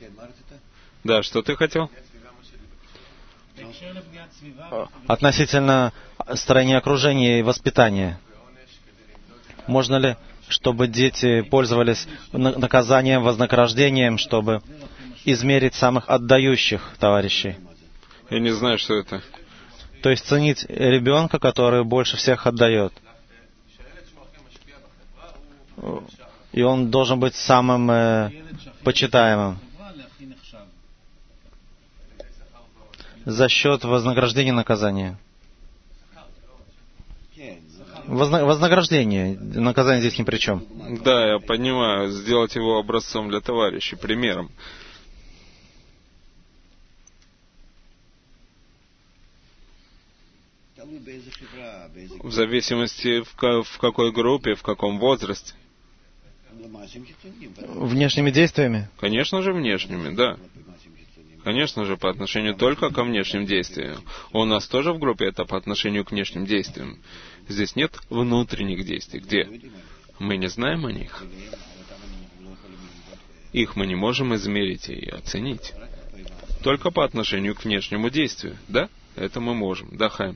Да, что ты хотел? Относительно строения окружения и воспитания. Можно ли, чтобы дети пользовались наказанием, вознаграждением, чтобы измерить самых отдающих товарищей? Я не знаю, что это. То есть ценить ребенка, который больше всех отдает. И он должен быть самым почитаемым. За счет вознаграждения и наказания. Вознаграждение. Наказание здесь ни при чем. Да, я понимаю. Сделать его образцом для товарищей, примером. В зависимости в какой группе, в каком возрасте. Внешними действиями? Конечно же, внешними, да. Конечно же, по отношению только ко внешним действиям. У нас тоже в группе это по отношению к внешним действиям. Здесь нет внутренних действий. Где? Мы не знаем о них. Их мы не можем измерить и оценить. Только по отношению к внешнему действию. Да? Это мы можем. Да, Хайм?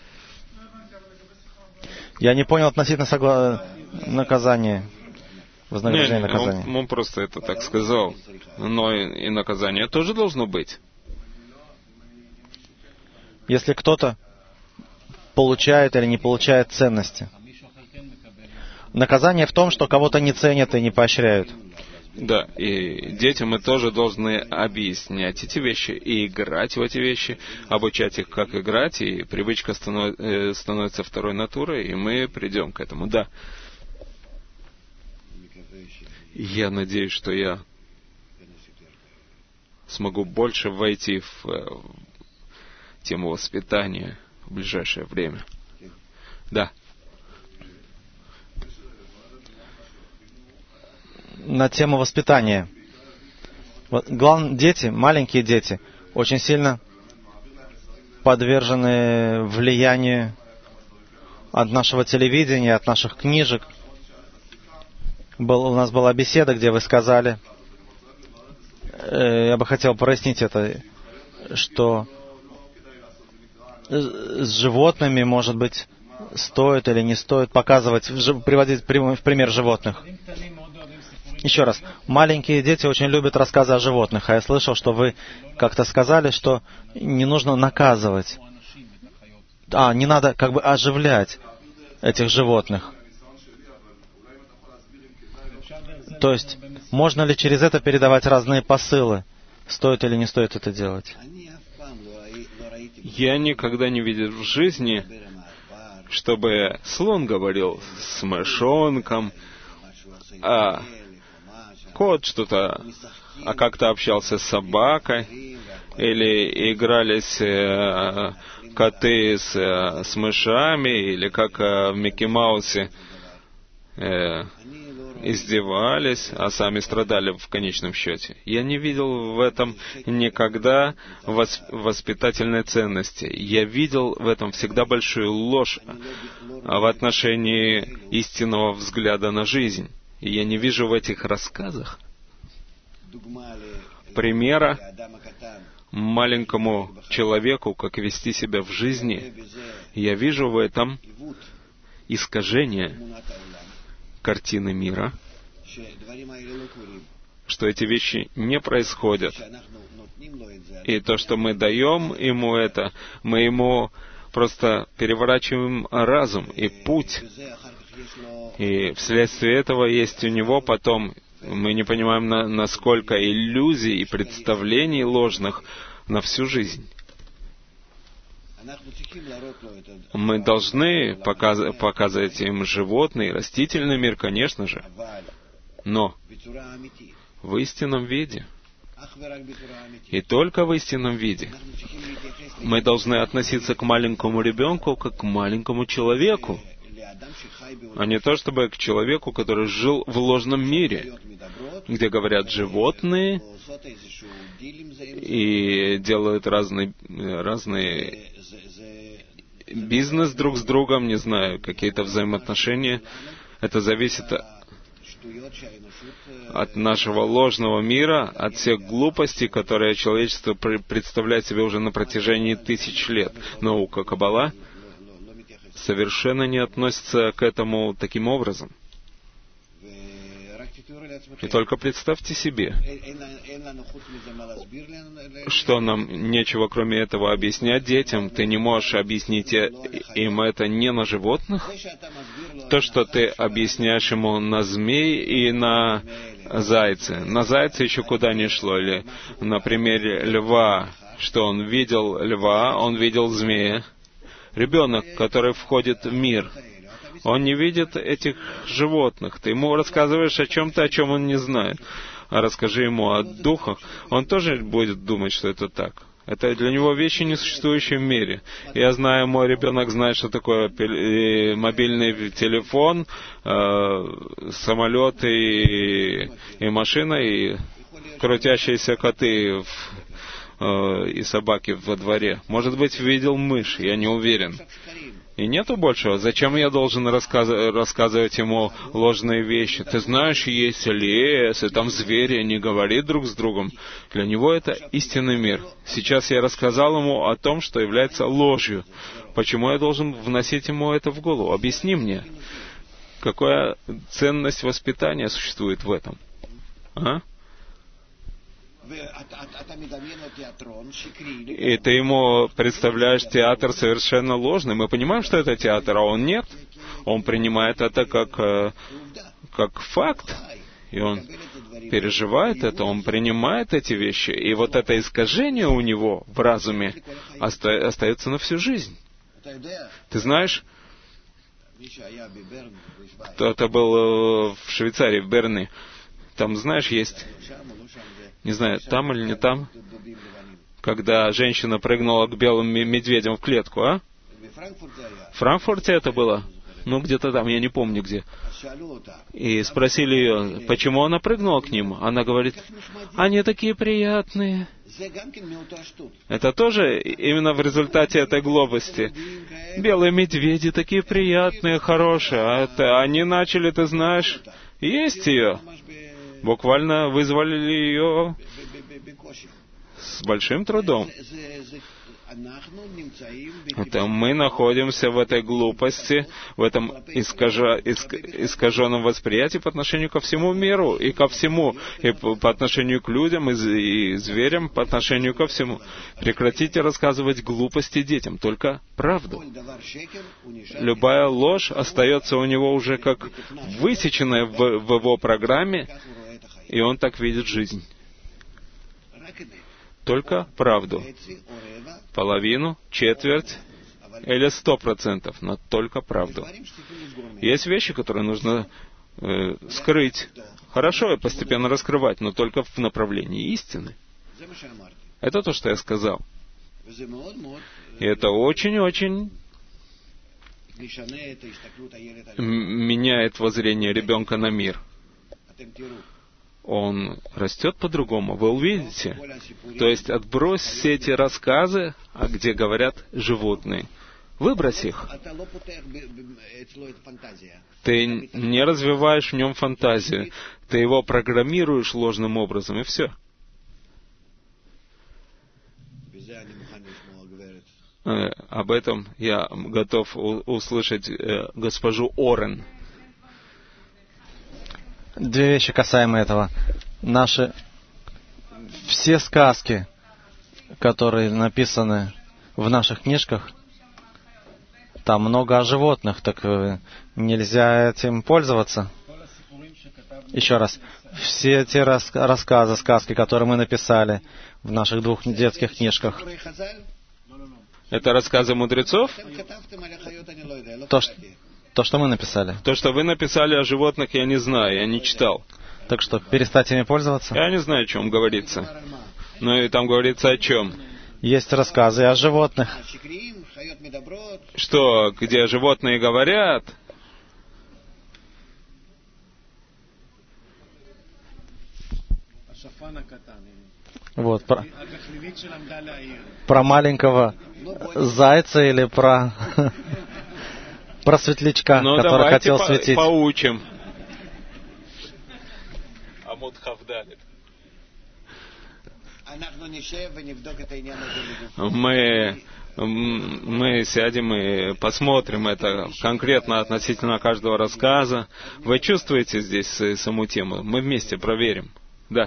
Я не понял относительно наказания. Вознаграждение и наказание. Он просто это так сказал. Но и наказание тоже должно быть. Если кто-то получает или не получает ценности. Наказание в том, что кого-то не ценят и не поощряют. Да, и детям мы тоже должны объяснять эти вещи и играть в эти вещи, обучать их, как играть, и привычка становится второй натурой, и мы придем к этому. Да. Я надеюсь, что я смогу больше войти в тему воспитания в ближайшее время. Да. На тему воспитания. Главное, дети, маленькие дети, очень сильно подвержены влиянию от нашего телевидения, от наших книжек. У нас была беседа, где вы сказали, я бы хотел прояснить это, что с животными, может быть, стоит или не стоит показывать, приводить в пример животных. Еще раз, маленькие дети очень любят рассказы о животных, а я слышал, что вы как-то сказали, что не нужно наказывать, не надо как бы оживлять этих животных. То есть, можно ли через это передавать разные посылы? Стоит или не стоит это делать? Я никогда не видел в жизни, чтобы слон говорил с мышонком, а кот что-то, как-то общался с собакой, или игрались коты с мышами, или как в Микки Маусе издевались, а сами страдали в конечном счете. Я не видел в этом никогда воспитательной ценности. Я видел в этом всегда большую ложь в отношении истинного взгляда на жизнь. И я не вижу в этих рассказах примера маленькому человеку, как вести себя в жизни. Я вижу в этом искажение картины мира, что эти вещи не происходят. И то, что мы даем ему это, мы ему просто переворачиваем разум и путь. И вследствие этого есть у него потом, мы не понимаем, насколько иллюзий и представлений ложных на всю жизнь. Мы должны показывать им животный, растительный мир, конечно же, но в истинном виде. И только в истинном виде. Мы должны относиться к маленькому ребенку как к маленькому человеку, а не то чтобы к человеку, который жил в ложном мире, где говорят животные и делают разные бизнес друг с другом, не знаю, какие-то взаимоотношения. Это зависит от нашего ложного мира, от всех глупостей, которые человечество представляет себе уже на протяжении тысяч лет. Наука Каббала совершенно не относится к этому таким образом. И только представьте себе, что нам нечего кроме этого объяснять детям. Ты не можешь объяснить им это не на животных. То, что ты объясняешь ему на змей и на зайце. На зайце еще куда ни шло. Или на примере льва, что он видел льва, он видел змея. Ребенок, который входит в мир, он не видит этих животных. Ты ему рассказываешь о чем-то, о чем он не знает. А расскажи ему о духах, он тоже будет думать, что это так. Это для него вещи, не существующие в мире. Я знаю, мой ребенок знает, что такое мобильный телефон, самолет и машина, и крутящиеся коты и собаки во дворе. Может быть, видел мышь, я не уверен. И нету большего. Зачем я должен рассказывать ему ложные вещи? Ты знаешь, есть лес, и там звери, они говорят друг с другом. Для него это истинный мир. Сейчас я рассказал ему о том, что является ложью. Почему я должен вносить ему это в голову? Объясни мне, какая ценность воспитания существует в этом? А? И ты ему представляешь театр совершенно ложный. Мы понимаем, что это театр, а он нет. Он принимает это как факт. И он переживает это, он принимает эти вещи. И вот это искажение у него в разуме остается на всю жизнь. Ты знаешь, кто-то был в Швейцарии, в Берне. Там, знаешь, есть... Не знаю, там или не там, когда женщина прыгнула к белым медведям в клетку, а? В Франкфурте это было? Ну, где-то там, я не помню где. И спросили ее, почему она прыгнула к ним. Она говорит, они такие приятные. Это тоже именно в результате этой глупости. Белые медведи такие приятные, хорошие. А это они начали, ты знаешь, есть ее. Буквально вызвали ее с большим трудом. Это мы находимся в этой глупости, в этом искаженном восприятии по отношению ко всему миру и ко всему, и по отношению к людям и зверям, по отношению ко всему. Прекратите рассказывать глупости детям, только правду. Любая ложь остается у него уже как высеченная в его программе, и он так видит жизнь. Только правду. Половину, четверть или 100%, но только правду. Есть вещи, которые нужно скрыть. Хорошо и постепенно раскрывать, но только в направлении истины. Это то, что я сказал. И это очень-очень меняет воззрение ребенка на мир. Он растет по-другому, вы увидите. То есть отбрось все эти рассказы, где говорят животные. Выбрось их. Ты не развиваешь в нем фантазию. Ты его программируешь ложным образом, и все. Об этом я готов услышать госпожу Орен. Две вещи касаемо этого. Все сказки, которые написаны в наших книжках, там много о животных, так нельзя этим пользоваться. Еще раз. Все те рассказы, сказки, которые мы написали в наших двух детских книжках. Это рассказы мудрецов? То, что мы написали. То, что вы написали о животных, я не знаю, я не читал. Так что, перестать ими пользоваться? Я не знаю, о чем говорится. Ну и там говорится о чем? Есть рассказы о животных. Что, где животные говорят? Вот, про маленького зайца или про светлячка, который хотел светить. Поучим. Мы сядем и посмотрим это конкретно относительно каждого рассказа. Вы чувствуете здесь саму тему? Мы вместе проверим. Да.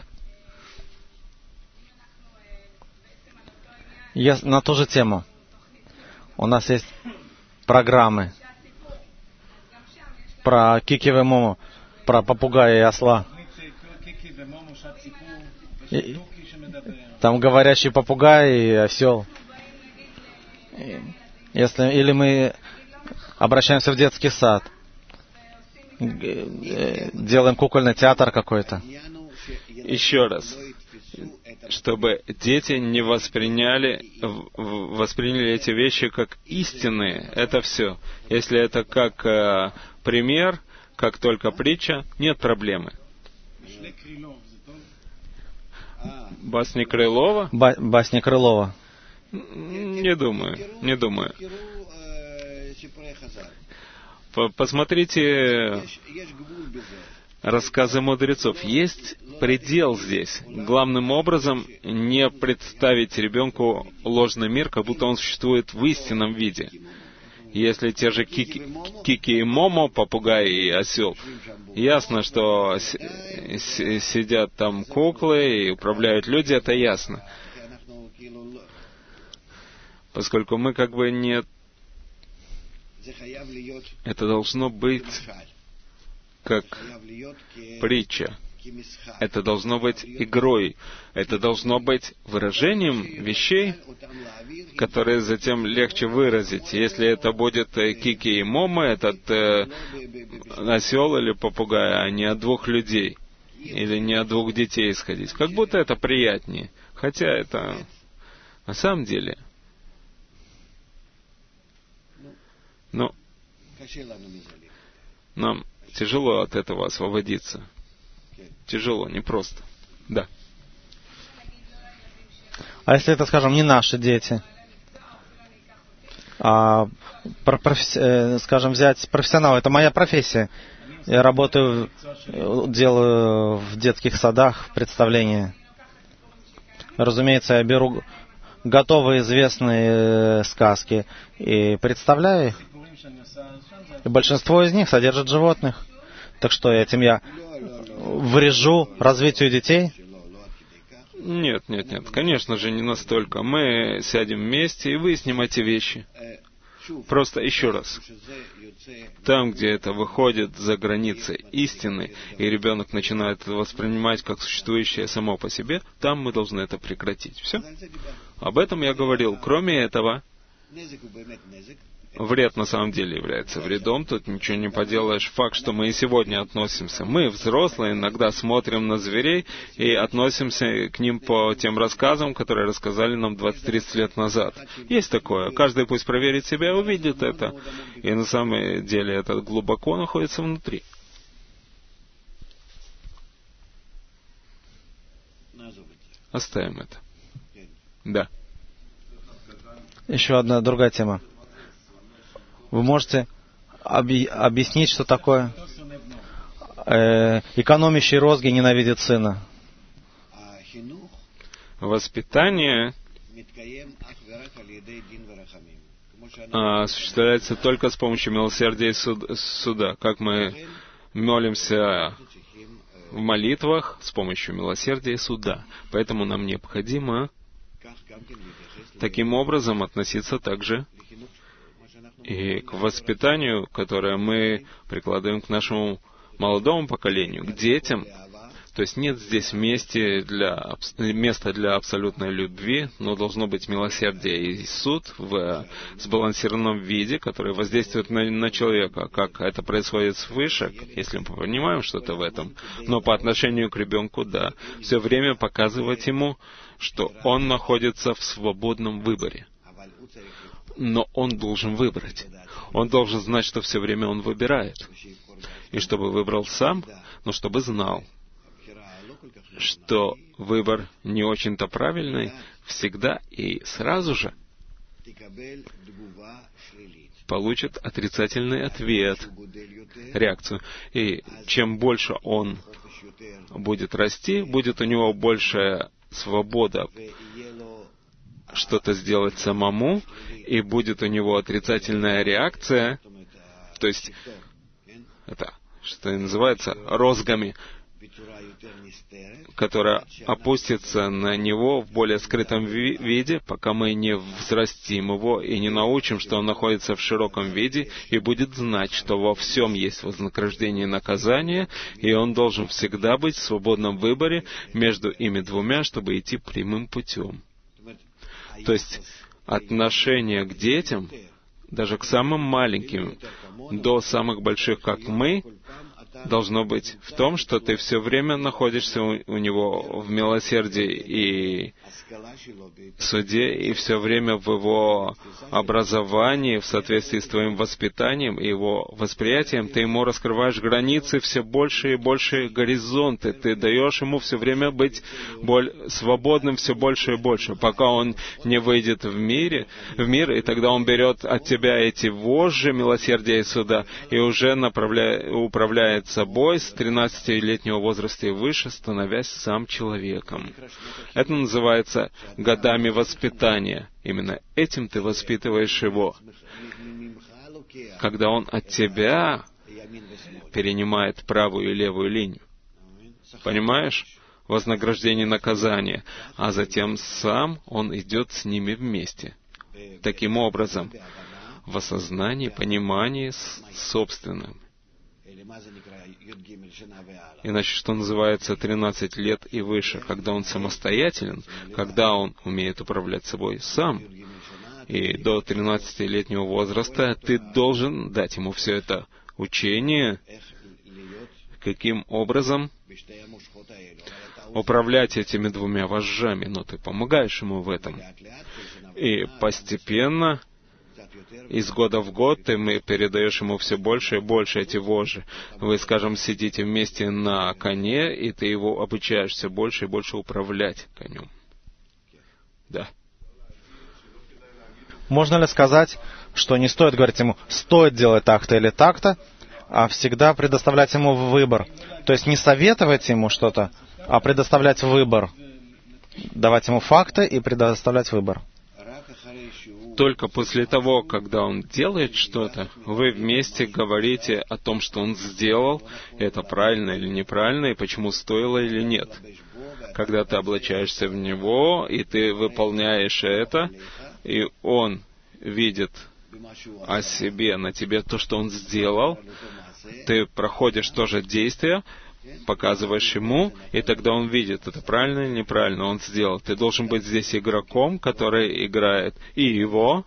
На ту же тему. У нас есть программы про Кики и Мому, про попугая и осла. Там говорящий попугай и осел. Или мы обращаемся в детский сад, делаем кукольный театр какой-то. Еще раз. Чтобы дети не восприняли эти вещи как истинные. Это все. Если это как пример, как только притча, нет проблемы. Басни Крылова? Басни Крылова. Не думаю. Посмотрите рассказы мудрецов. Есть предел здесь. Главным образом, не представить ребенку ложный мир, как будто он существует в истинном виде. Если те же Кики и Момо, попугай и осел, ясно, что сидят там куклы и управляют люди, это ясно. Поскольку мы как бы не... Это должно быть как притча. Это должно быть игрой. Это должно быть выражением вещей, которые затем легче выразить. Если это будет Кики и Момо, этот осел или попугай, а не от двух людей. Или не от двух детей исходить. Как будто это приятнее. Хотя это на самом деле... Но нам тяжело от этого освободиться. Тяжело, непросто. Да. А если это, скажем, не наши дети, скажем, взять профессионала, это моя профессия. Я работаю, делаю в детских садах представления. Разумеется, я беру готовые известные сказки и представляю их. И большинство из них содержат животных. Так что этим я врежу развитию детей? Нет. Конечно же, не настолько. Мы сядем вместе и выясним эти вещи. Просто еще раз. Там, где это выходит за границы истины, и ребенок начинает это воспринимать как существующее само по себе, там мы должны это прекратить. Все. Об этом я говорил. Кроме этого, вред на самом деле является вредом, тут ничего не поделаешь. Факт, что мы и сегодня относимся. Мы, взрослые, иногда смотрим на зверей и относимся к ним по тем рассказам, которые рассказали нам 20-30 лет назад. Есть такое. Каждый пусть проверит себя и увидит это. И на самом деле это глубоко находится внутри. Оставим это. Да. Еще одна другая тема. Вы можете объяснить, что такое экономящий розги ненавидит сына? Воспитание осуществляется только с помощью милосердия и суда. Как мы молимся в молитвах с помощью милосердия и суда. Поэтому нам необходимо таким образом относиться также и к воспитанию, которое мы прикладываем к нашему молодому поколению, к детям. То есть нет здесь места для абсолютной любви, но должно быть милосердие и суд в сбалансированном виде, который воздействует на человека, как это происходит свыше, если мы понимаем что-то в этом. Но по отношению к ребенку, да, все время показывать ему, что он находится в свободном выборе. Но он должен выбрать. Он должен знать, что все время он выбирает. И чтобы выбрал сам, но чтобы знал, что выбор не очень-то правильный всегда и сразу же. получит отрицательный ответ, реакцию. И чем больше он будет расти, будет у него большая свобода что-то сделать самому, и будет у него отрицательная реакция, то есть это, что и называется, розгами, которая опустится на него в более скрытом виде, пока мы не взрастим его и не научим, что он находится в широком виде, и будет знать, что во всем есть вознаграждение и наказание, и он должен всегда быть в свободном выборе между ими двумя, чтобы идти прямым путем. То есть отношение к детям, даже к самым маленьким, до самых больших, как мы, должно быть в том, что ты все время находишься у него в милосердии и суде, и все время в его образовании, в соответствии с твоим воспитанием и его восприятием, ты ему раскрываешь границы, все больше и больше горизонты, ты даешь ему все время быть свободным все больше и больше, пока он не выйдет в мир, и тогда он берет от тебя эти вожжи милосердия и суда, и уже управляет собой с 13-летнего возраста и выше, становясь сам человеком. Это называется годами воспитания. Именно этим ты воспитываешь его. Когда он от тебя перенимает правую и левую линию. Понимаешь? Вознаграждение и наказание. А затем сам он идет с ними вместе. Таким образом, в осознании, понимании собственным. Иначе, что называется 13 лет и выше, когда он самостоятелен, когда он умеет управлять собой сам, и до 13-летнего возраста ты должен дать ему все это учение, каким образом управлять этими двумя вожжами, но ты помогаешь ему в этом. И постепенно, из года в год, ты передаешь ему все больше и больше эти вожжи. Вы, скажем, сидите вместе на коне, и ты его обучаешь все больше и больше управлять конем. Да. Можно ли сказать, что не стоит говорить ему, стоит делать так-то или так-то, а всегда предоставлять ему выбор? То есть не советовать ему что-то, а предоставлять выбор. Давать ему факты и предоставлять выбор. Только после того, когда он делает что-то, вы вместе говорите о том, что он сделал, это правильно или неправильно, и почему стоило или нет. Когда ты облачаешься в него, и ты выполняешь это, и он видит о себе, на тебе то, что он сделал, ты проходишь тоже действие, показываешь ему, и тогда он видит, это правильно или неправильно он сделал. Ты должен быть здесь игроком, который играет и его,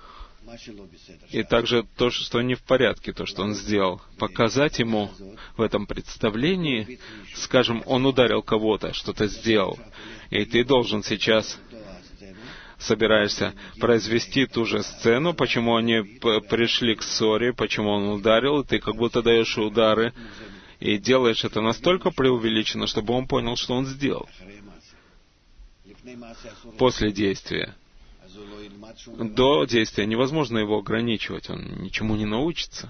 и также то, что не в порядке, то, что он сделал. Показать ему в этом представлении, скажем, он ударил кого-то, что-то сделал, и ты должен сейчас собираешься произвести ту же сцену, почему они пришли к ссоре, почему он ударил, и ты как будто даешь удары, и делаешь это настолько преувеличенно, чтобы он понял, что он сделал. После действия. До действия невозможно его ограничивать, он ничему не научится.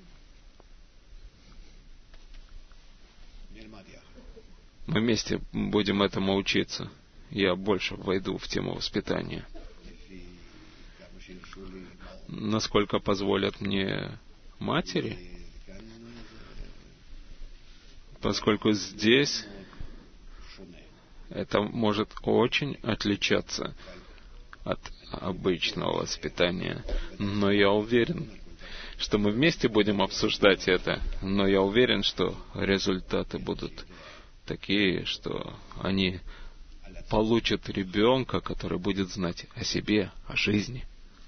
Мы вместе будем этому учиться. Я больше войду в тему воспитания. Насколько позволят мне матери, поскольку здесь это может очень отличаться от обычного воспитания. Но я уверен, что мы вместе будем обсуждать это, но я уверен, что результаты будут такие, что они получат ребенка, который будет знать о себе, о жизни.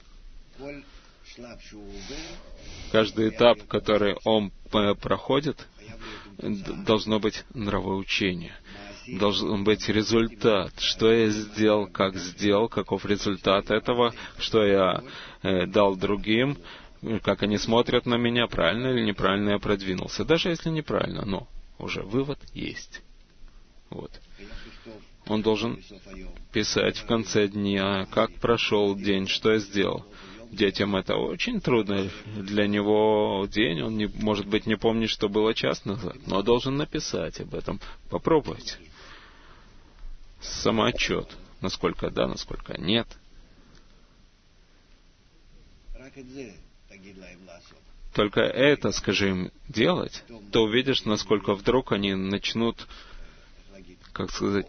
Каждый этап, который он проходит, должно быть нравоучение. Должен быть результат. Что я сделал, каков результат этого, что я дал другим, как они смотрят на меня, правильно или неправильно я продвинулся. Даже если неправильно, но уже вывод есть. Вот. Он должен писать в конце дня, как прошел день, что я сделал. Детям это очень трудно. Для него день, он, может быть, не помнит, что было час назад, но должен написать об этом. Попробуйте. Самоотчет. Насколько да, насколько нет. Только это скажи им делать, то увидишь, насколько вдруг они начнут, как сказать,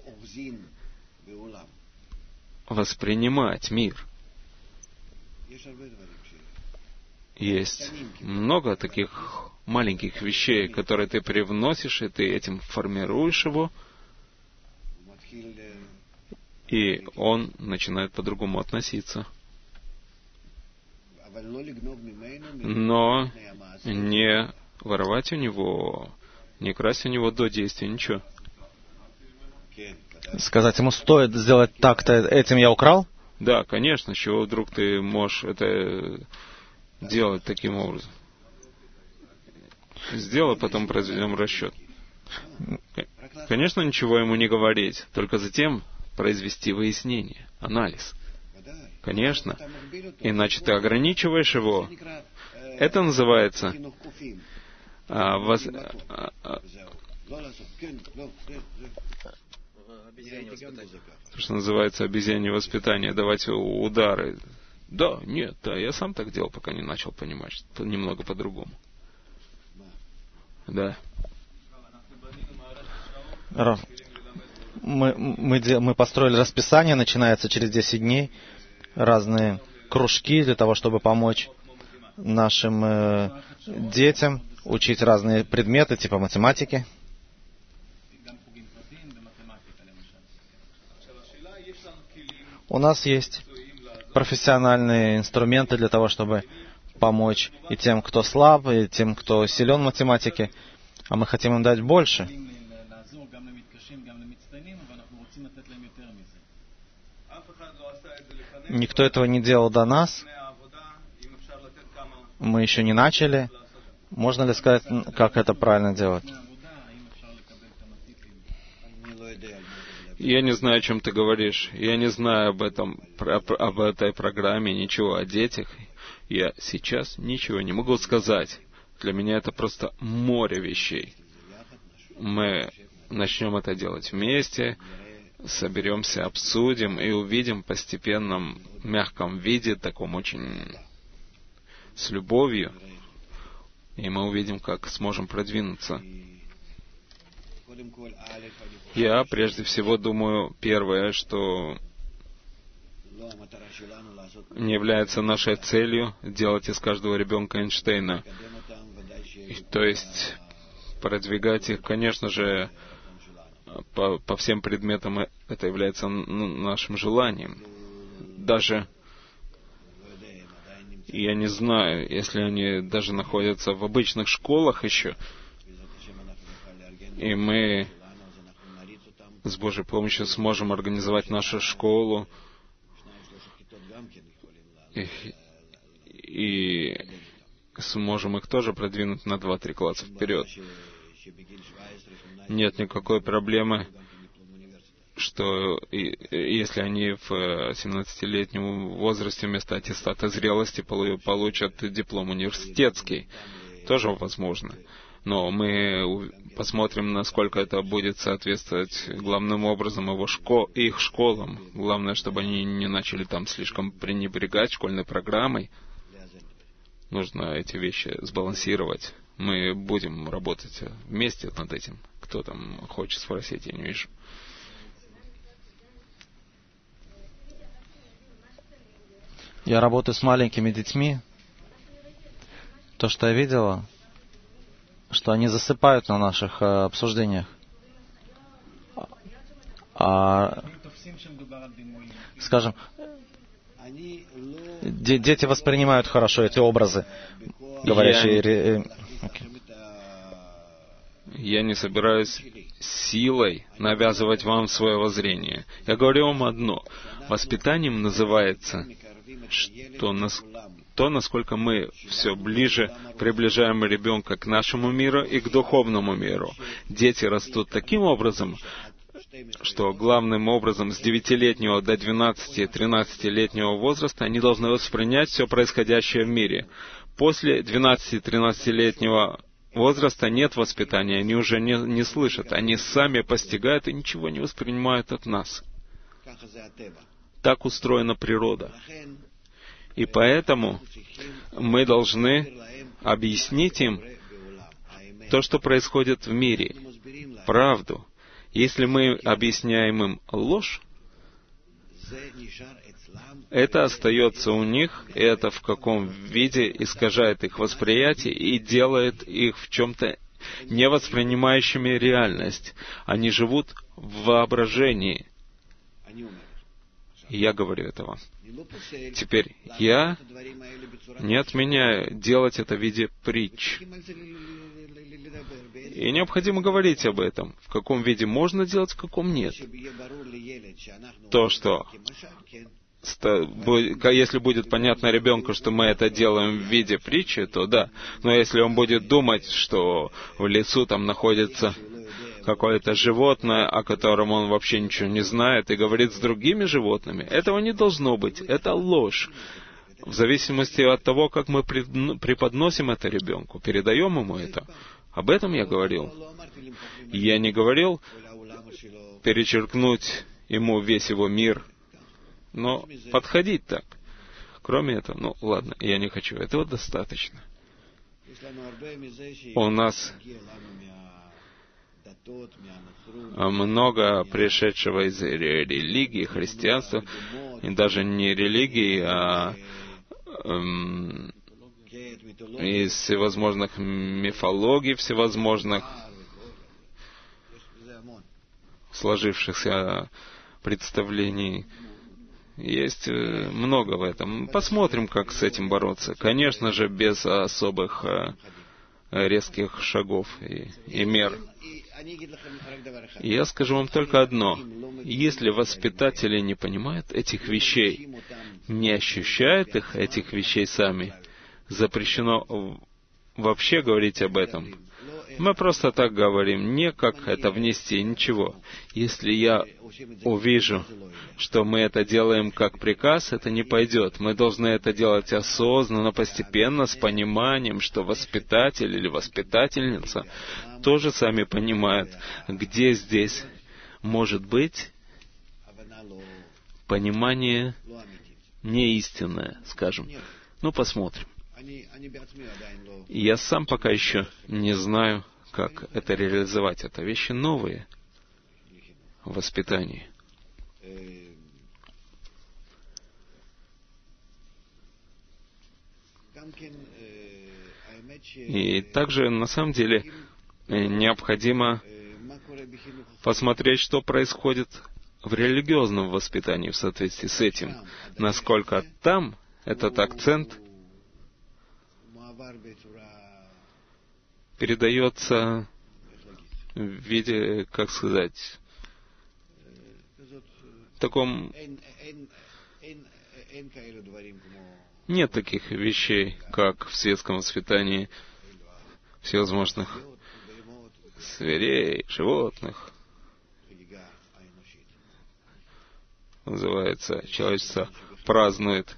воспринимать мир. Есть много таких маленьких вещей, которые ты привносишь, и ты этим формируешь его, и он начинает по-другому относиться. Но не воровать у него, не красть у него до действия, ничего. Сказать ему, стоит сделать так-то, этим я украл? Да, конечно, с чего вдруг ты можешь это делать таким образом? Сделай, потом произведем расчет. Конечно, ничего ему не говорить, только затем произвести выяснение, анализ. Конечно, иначе ты ограничиваешь его. Это называется то, что называется обезьянье воспитание, давать удары. Да, нет, да, я сам так делал, пока не начал понимать, что немного по-другому. Да. Мы построили расписание, начинается через 10 дней, разные кружки для того, чтобы помочь нашим детям учить разные предметы, типа математики. У нас есть профессиональные инструменты для того, чтобы помочь и тем, кто слаб, и тем, кто силен в математике, а мы хотим им дать больше. Никто этого не делал до нас. Мы еще не начали. Можно ли сказать, как это правильно делать? Я не знаю, о чем ты говоришь. Я не знаю об этой программе, ничего о детях. Я сейчас ничего не могу сказать. Для меня это просто море вещей. Мы начнем это делать вместе, соберемся, обсудим и увидим в постепенном мягком виде, таком очень с любовью, и мы увидим, как сможем продвинуться. Я прежде всего думаю, первое, что не является нашей целью делать из каждого ребенка Эйнштейна. То есть продвигать их, конечно же, по всем предметам это является нашим желанием. Даже, я не знаю, если они даже находятся в обычных школах еще, и мы с Божьей помощью сможем организовать нашу школу и сможем их тоже продвинуть на 2-3 класса вперед. Нет никакой проблемы, что если они в 17-летнем возрасте вместо аттестата зрелости получат диплом университетский. Тоже возможно. Но мы посмотрим, насколько это будет соответствовать главным образом их школам. Главное, чтобы они не начали там слишком пренебрегать школьной программой. Нужно эти вещи сбалансировать. Мы будем работать вместе над этим. Кто там хочет спросить, я не вижу. Я работаю с маленькими детьми. То, что я видела, что они засыпают на наших обсуждениях. Скажем, дети воспринимают хорошо эти образы, говорящие... Я не собираюсь силой навязывать вам свое воззрение. Я говорю вам одно. Воспитанием называется то, насколько мы все ближе приближаем ребенка к нашему миру и к духовному миру. Дети растут таким образом, что главным образом с 9-летнего до 12-13-летнего возраста они должны воспринять все происходящее в мире. После 12-13-летнего возраста нет воспитания, они уже не слышат, они сами постигают и ничего не воспринимают от нас. Так устроена природа. И поэтому мы должны объяснить им то, что происходит в мире, правду. Если мы объясняем им ложь, это остается у них, и это в каком виде искажает их восприятие и делает их в чем-то невоспринимающими реальность. Они живут в воображении. И я говорю это вам. Теперь я не отменяю делать это в виде притч. И необходимо говорить об этом. В каком виде можно делать, в каком нет. То, что если будет понятно ребенку, что мы это делаем в виде притчи, то да. Но если он будет думать, что в лесу там находится какое-то животное, о котором он вообще ничего не знает, и говорит с другими животными, этого не должно быть. Это ложь. В зависимости от того, как мы преподносим это ребенку, передаем ему это. Об этом я говорил. Я не говорил перечеркнуть ему весь его мир, но подходить так. Кроме этого, ладно, я не хочу. Этого достаточно. У нас много пришедшего из религии, христианства, и даже не религии, а из всевозможных мифологий, всевозможных сложившихся представлений. Есть много в этом. Посмотрим, как с этим бороться. Конечно же, без особых резких шагов и мер. Я скажу вам только одно. Если воспитатели не понимают этих вещей, не ощущают этих вещей сами, запрещено вообще говорить об этом. Мы просто так говорим, не как это внести, ничего. Если я увижу, что мы это делаем как приказ, это не пойдет. Мы должны это делать осознанно, постепенно, с пониманием, что воспитатель или воспитательница тоже сами понимают, где здесь может быть понимание неистинное, скажем. Посмотрим. Я сам пока еще не знаю, как это реализовать. Это вещи новые в воспитании. И также, на самом деле, необходимо посмотреть, что происходит в религиозном воспитании в соответствии с этим. Насколько там этот акцент передается в виде, как сказать, в таком... Нет таких вещей, как в светском воспитании всевозможных зверей, животных. Называется, человечество празднует.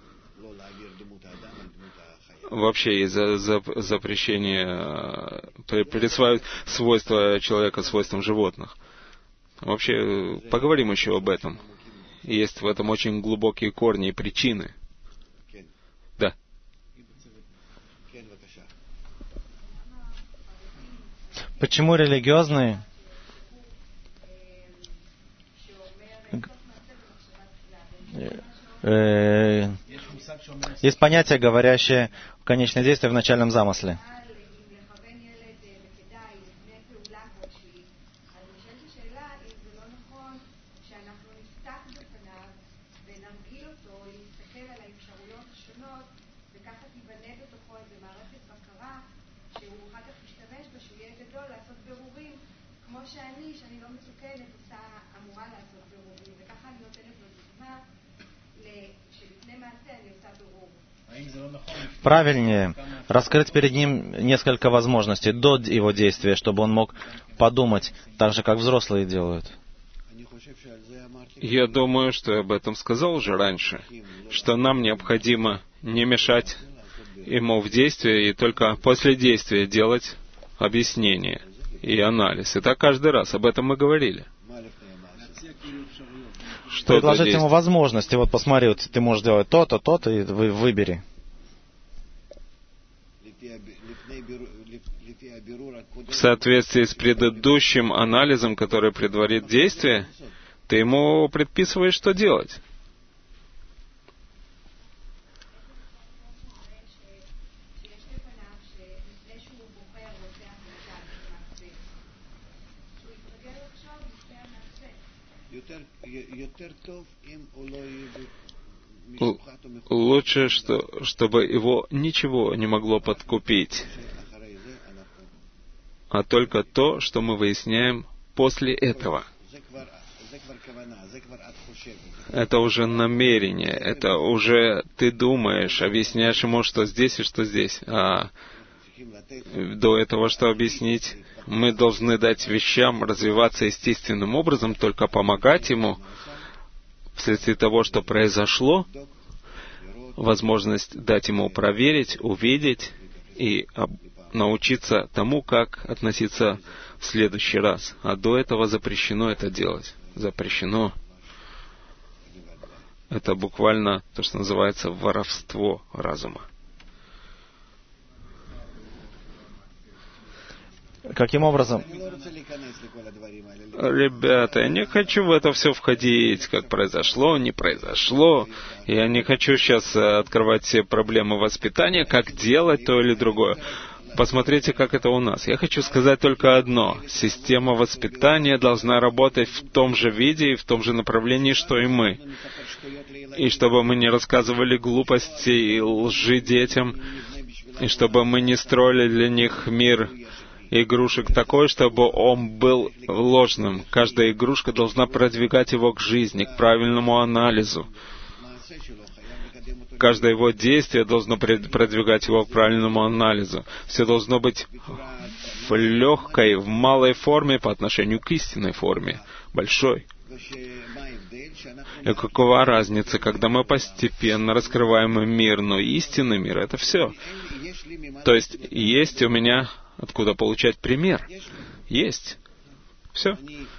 Вообще есть запрещение присваивать свойства человека свойствам животных. Вообще, поговорим еще об этом. Есть в этом очень глубокие корни и причины. Да. Почему религиозные есть понятие, говорящее в конечное действие в начальном замысле. Правильнее раскрыть перед ним несколько возможностей до его действия, чтобы он мог подумать так же, как взрослые делают. Я думаю, что я об этом сказал уже раньше, что нам необходимо не мешать ему в действии и только после действия делать объяснение и анализ. И так каждый раз. Об этом мы говорили. Предложить ему возможности. Вот посмотри, вот ты можешь делать то-то, то-то, и выбери. В соответствии с предыдущим анализом, который предварит действие, ты ему предписываешь, что делать. Лучше, чтобы его ничего не могло подкупить, а только то, что мы выясняем после этого. Это уже намерение, это уже ты думаешь, объясняешь ему, что здесь и что здесь. А до этого, что объяснить, мы должны дать вещам развиваться естественным образом, только помогать ему вследствие того, что произошло, возможность дать ему проверить, увидеть и научиться тому, как относиться в следующий раз. А до этого запрещено это делать. Запрещено. Это буквально то, что называется воровство разума. Каким образом? Ребята, я не хочу в это все входить, как произошло, не произошло. Я не хочу сейчас открывать все проблемы воспитания, как делать то или другое. Посмотрите, как это у нас. Я хочу сказать только одно. Система воспитания должна работать в том же виде и в том же направлении, что и мы. И чтобы мы не рассказывали глупости и лжи детям, и чтобы мы не строили для них мир игрушек такой, чтобы он был ложным. Каждая игрушка должна продвигать его к жизни, к правильному анализу. Каждое его действие должно продвигать его к правильному анализу. Все должно быть в легкой, в малой форме по отношению к истинной форме, большой. И какова разница, когда мы постепенно раскрываем мир, но истинный мир — это все. То есть, есть у меня откуда получать пример. Есть. Все.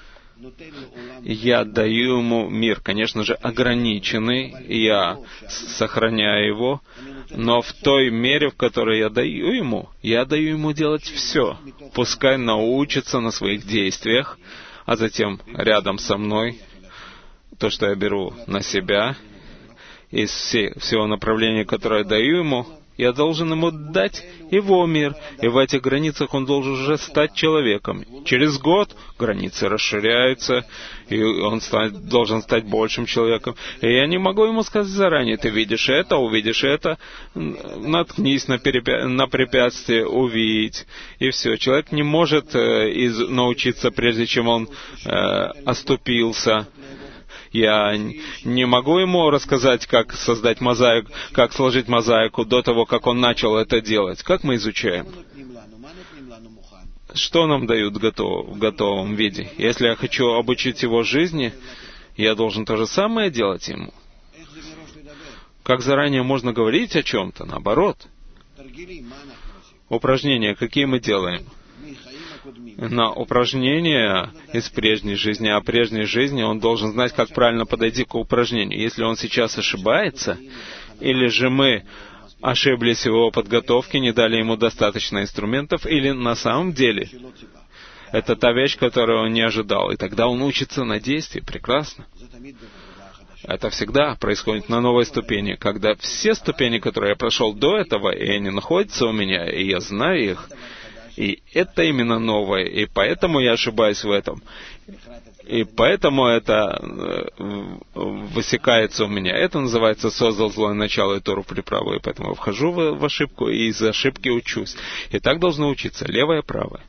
Я даю ему мир, конечно же, ограниченный, я сохраняю его, но в той мере, в которой я даю ему делать все. Пускай научится на своих действиях, а затем рядом со мной то, что я беру на себя, из всего направления, которое я даю ему, я должен ему дать его мир, и в этих границах он должен уже стать человеком. Через год границы расширяются, и он должен стать большим человеком. И я не могу ему сказать заранее: ты видишь это, увидишь это, наткнись на препятствие, увидь, и все. Человек не может научиться, прежде чем он оступился. Я не могу ему рассказать, как создать мозаику, как сложить мозаику до того, как он начал это делать. Как мы изучаем? Что нам дают в готовом виде? Если я хочу обучить его жизни, я должен то же самое делать ему. Как заранее можно говорить о чем-то? Наоборот. Упражнения какие мы делаем? На упражнения из прежней жизни, а прежней жизни он должен знать, как правильно подойти к упражнению. Если он сейчас ошибается, или же мы ошиблись в его подготовке, не дали ему достаточно инструментов, или на самом деле это та вещь, которую он не ожидал, и тогда он учится на действии. Прекрасно. Это всегда происходит на новой ступени, когда все ступени, которые я прошел до этого, и они находятся у меня, и я знаю их, и это именно новое, и поэтому я ошибаюсь в этом. И поэтому это высекается у меня. Это называется «создал злое начало и Тору приправу». И поэтому я вхожу в ошибку, и из ошибки учусь. И так должно учиться. Левое, правое.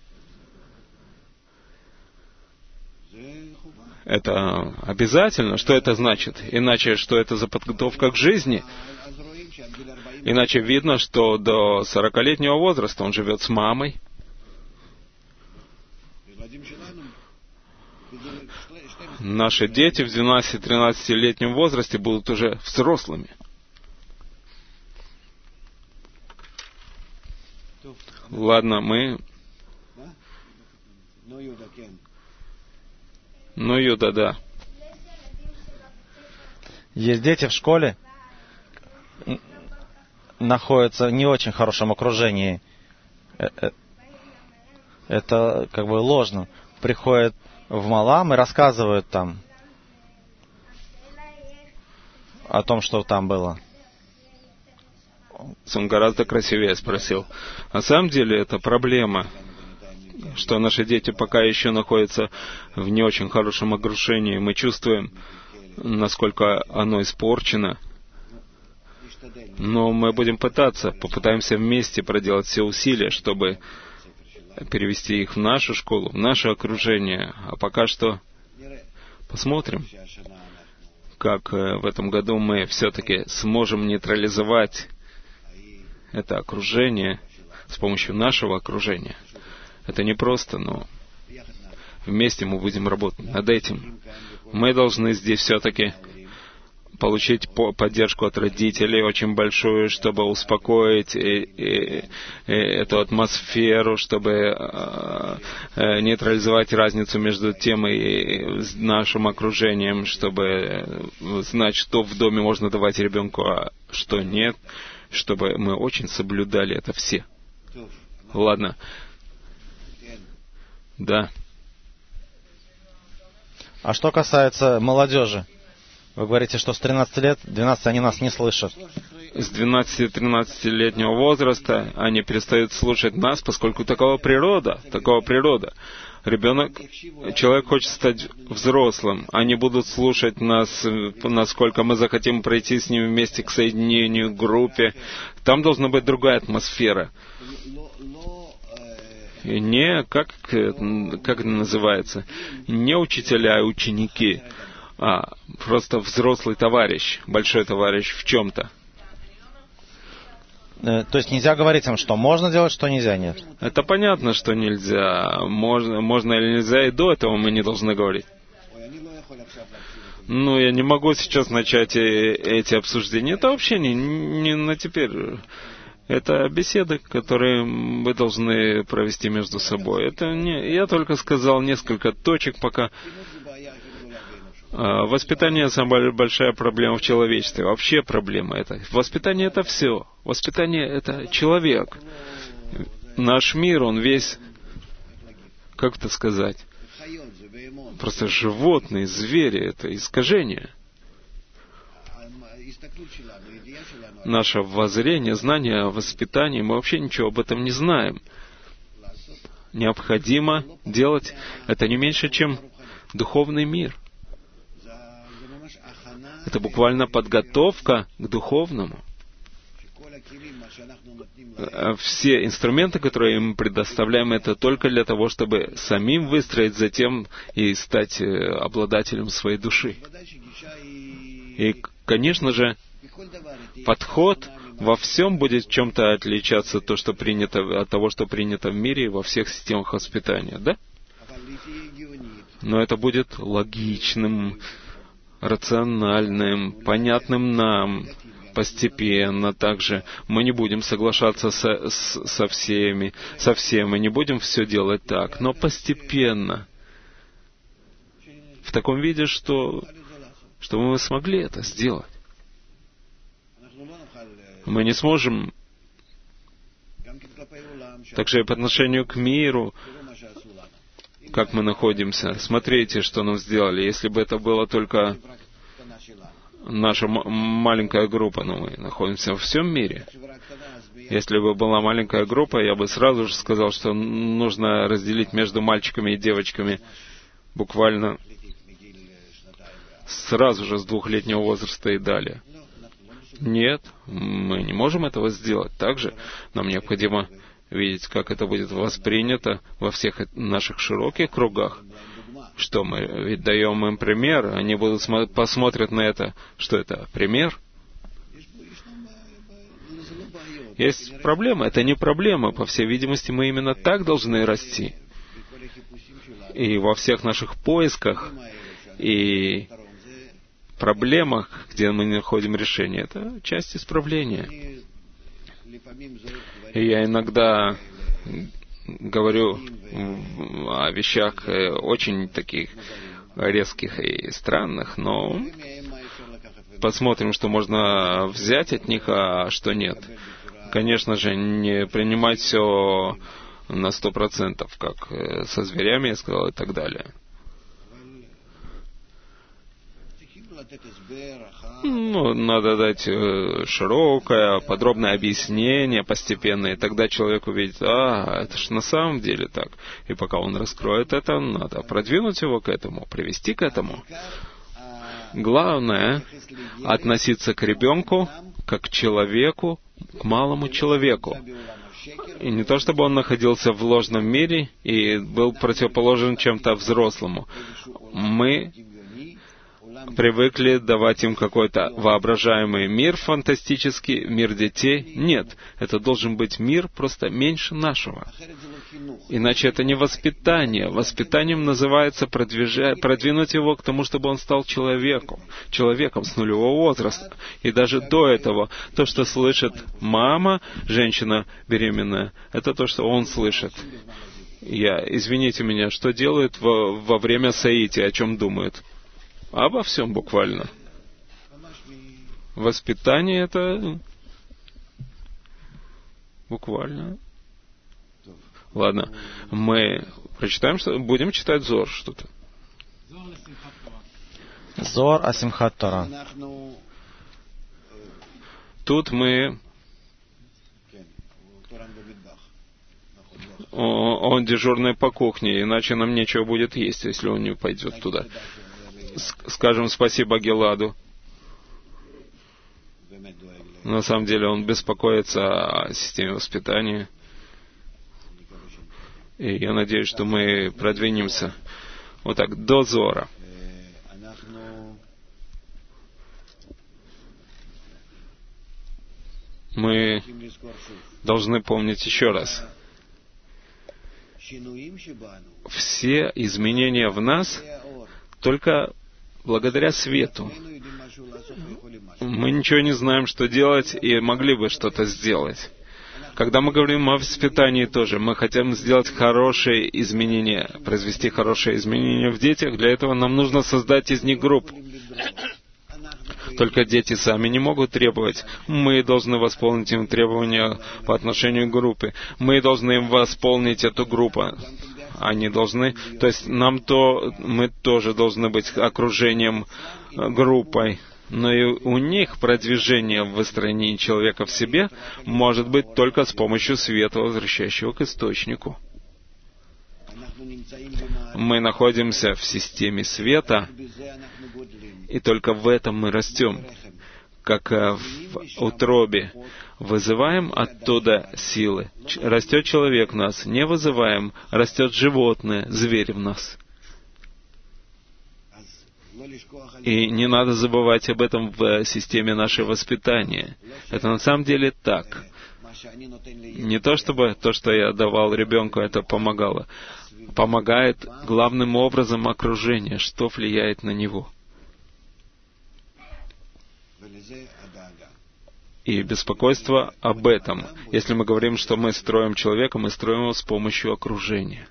Это обязательно. Что это значит? Иначе, что это за подготовка к жизни? Иначе видно, что до 40-летнего возраста он живет с мамой. Наши дети в 12-13-летнем возрасте будут уже взрослыми. Ладно, мы... Ну, Юда, да. Есть дети в школе, находятся в не очень хорошем окружении. Это как бы ложно. Приходят в Малам и рассказывают там о том, что там было. Он гораздо красивее спросил. На самом деле это проблема, что наши дети пока еще находятся в не очень хорошем окружении. Мы чувствуем, насколько оно испорчено. Но мы будем попытаемся вместе проделать все усилия, чтобы перевести их в нашу школу, в наше окружение. А пока что посмотрим, как в этом году мы все-таки сможем нейтрализовать это окружение с помощью нашего окружения. Это непросто, но вместе мы будем работать над этим. Мы должны здесь все-таки получить поддержку от родителей очень большую, чтобы успокоить эту атмосферу, чтобы нейтрализовать разницу между тем и нашим окружением, чтобы знать, что в доме можно давать ребенку, а что нет, чтобы мы очень соблюдали это все. Ладно. Да. А что касается молодежи? Вы говорите, что с 13 лет, 12 они нас не слышат. С 12-13-летнего возраста они перестают слушать нас, поскольку такова природа. Человек хочет стать взрослым. Они будут слушать нас, насколько мы захотим пройти с ними вместе к соединению, к группе. Там должна быть другая атмосфера. И не, как это называется, не учителя, а ученики, а просто взрослый товарищ, большой товарищ в чем-то. То есть нельзя говорить им, что можно делать, что нельзя, нет? Это понятно, что нельзя. Можно или нельзя, и до этого мы не должны говорить. Ну, я не могу сейчас начать эти обсуждения. Это вообще не на теперь. Это беседы, которые вы должны провести между собой. Я только сказал несколько точек пока. Воспитание — самая большая проблема в человечестве. Вообще проблема это. Воспитание — это все. Воспитание — это человек. Наш мир, он весь, как это сказать, просто животные, звери, это искажение. Наше воззрение, знание о воспитании, мы вообще ничего об этом не знаем. Необходимо делать это не меньше, чем духовный мир. Это буквально подготовка к духовному. Все инструменты, которые мы предоставляем, это только для того, чтобы самим выстроить затем и стать обладателем своей души. И, конечно же, подход во всем будет в чем-то отличаться от того, что принято в мире и во всех системах воспитания, да? Но это будет логичным, рациональным, понятным нам, постепенно также. Мы не будем соглашаться со всем, мы не будем все делать так, но постепенно, в таком виде, что мы смогли это сделать. Мы не сможем, также и по отношению к миру, как мы находимся. Смотрите, что нам сделали. Если бы это была только наша маленькая группа, но мы находимся во всем мире. Если бы была маленькая группа, я бы сразу же сказал, что нужно разделить между мальчиками и девочками буквально сразу же с 2-летнего возраста и далее. Нет, мы не можем этого сделать. Также нам необходимо видеть, как это будет воспринято во всех наших широких кругах. Что мы ведь даем им пример, они посмотрят на это, что это пример. Есть проблема, это не проблема. По всей видимости, мы именно так должны расти. И во всех наших поисках и проблемах, где мы не находим решения. Это часть исправления. И я иногда говорю о вещах очень таких резких и странных, но посмотрим, что можно взять от них, а что нет. Конечно же, не принимать все на 100%, как со зверями я сказал, и так далее. Ну, надо дать широкое, подробное объяснение, постепенно, и тогда человек увидит, это ж на самом деле так. И пока он раскроет это, надо продвинуть его к этому, привести к этому. Главное — относиться к ребенку как к человеку, к малому человеку. И не то, чтобы он находился в ложном мире и был противоположен чем-то взрослому. Мы привыкли давать им какой-то воображаемый мир фантастический, мир детей. Нет, это должен быть мир просто меньше нашего. Иначе это не воспитание. Воспитанием называется продвинуть его к тому, чтобы он стал человеком с нулевого возраста. И даже до этого, то, что слышит мама, женщина беременная, это то, что он слышит. Извините меня, что делают во время саити, о чем думают? Обо всем буквально. Воспитание — это буквально. Ладно, мы прочитаем, что будем читать Зор что-то. Зор Асимхат Тора. Тут мы... Он дежурный по кухне, иначе нам нечего будет есть, если он не пойдет туда. Скажем спасибо Геладу. На самом деле он беспокоится о системе воспитания. И я надеюсь, что мы продвинемся вот так, до Зора. Мы должны помнить еще раз. Все изменения в нас только благодаря свету. Мы ничего не знаем, что делать, и могли бы что-то сделать. Когда мы говорим о воспитании тоже, мы хотим сделать хорошие изменения, произвести хорошие изменения в детях. Для этого нам нужно создать из них группу. Только дети сами не могут требовать. Мы должны восполнить им требования по отношению к группе. Мы должны им восполнить эту группу. Они должны... То есть мы тоже должны быть окружением, группой. Но и у них продвижение в выстроении человека в себе может быть только с помощью света, возвращающего к источнику. Мы находимся в системе света, и только в этом мы растем, как в утробе. Вызываем оттуда силы. Растет человек в нас, не вызываем, растет животное, зверь в нас. И не надо забывать об этом в системе нашего воспитания. Это на самом деле так. Не то, чтобы то, что я давал ребенку, это помогало. Помогает главным образом окружение, что влияет на него. И беспокойство об этом. Если мы говорим, что мы строим человека, мы строим его с помощью окружения.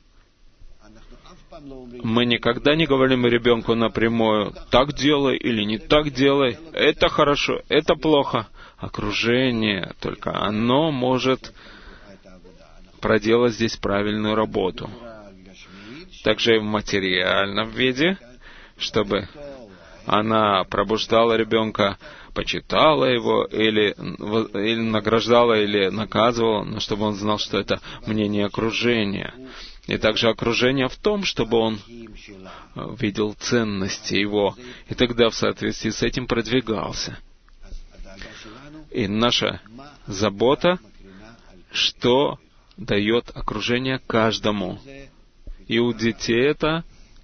Мы никогда не говорим ребенку напрямую, так делай или не так делай, это хорошо, это плохо. Окружение, только оно может проделать здесь правильную работу. Также и в материальном виде, чтобы она пробуждала ребенка, почитала его, или награждала, или наказывала, но чтобы он знал, что это мнение окружения. И также окружение в том, чтобы он видел ценности его, и тогда в соответствии с этим продвигался. И наша забота, что дает окружение каждому. И у детей это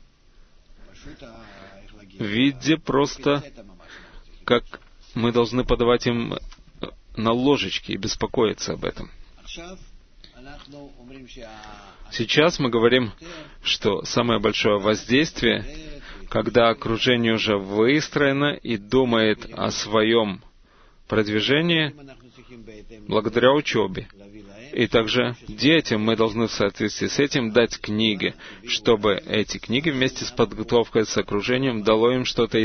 в виде просто, как мы должны подавать им на ложечке и беспокоиться об этом. Сейчас мы говорим, что самое большое воздействие, когда окружение уже выстроено и думает о своем продвижении благодаря учебе. И также детям мы должны в соответствии с этим дать книги, чтобы эти книги вместе с подготовкой с окружением дало им что-то